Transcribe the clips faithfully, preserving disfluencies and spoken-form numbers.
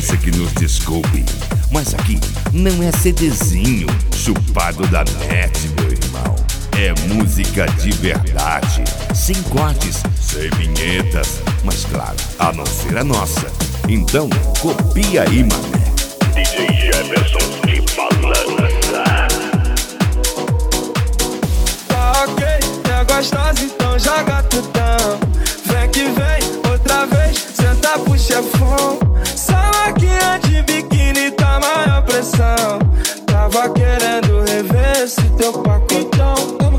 imprensa que nos desculpe, mas aqui não é CDzinho chupado da net, meu irmão. É música de verdade, sem cortes, sem vinhetas, mas claro, a não ser a nossa. Então, copia aí, mané. D J Jefferson de balança. Tá ok, é gostosa, então joga tudão. Vem que vem, outra vez, senta pro chefão. Salaquinha de biquíni tá maior pressão. Tava querendo rever esse teu pacotão.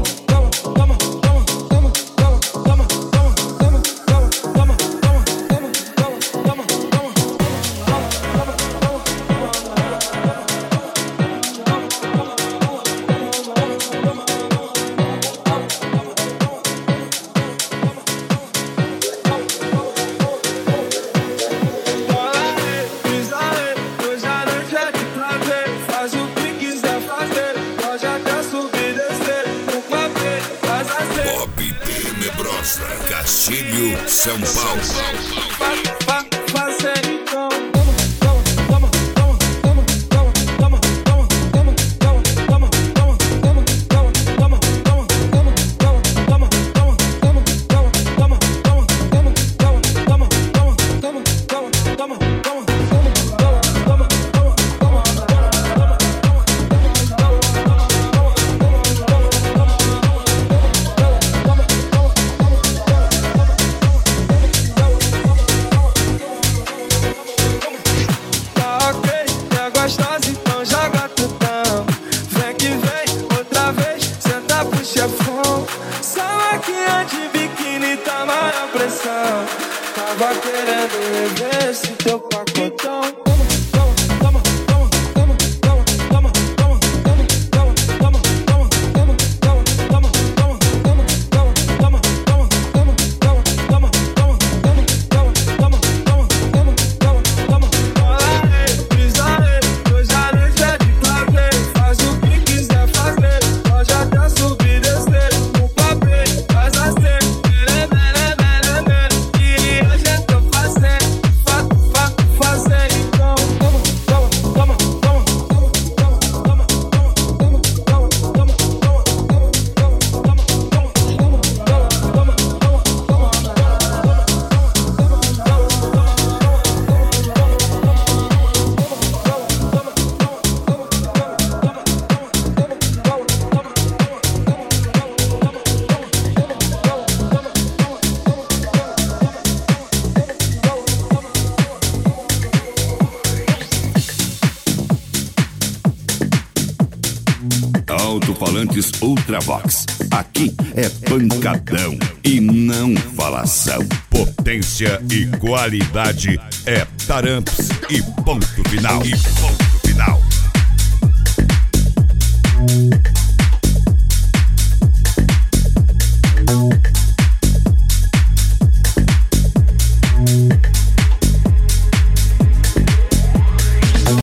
Castilho, São Paulo. Salaquinha de biquíni tá maior pressão. Tava querendo rever esse teu pacotão. Alto-falantes Ultravox. Aqui é pancadão e não falação. Potência e qualidade é Taramps e ponto final. E ponto final.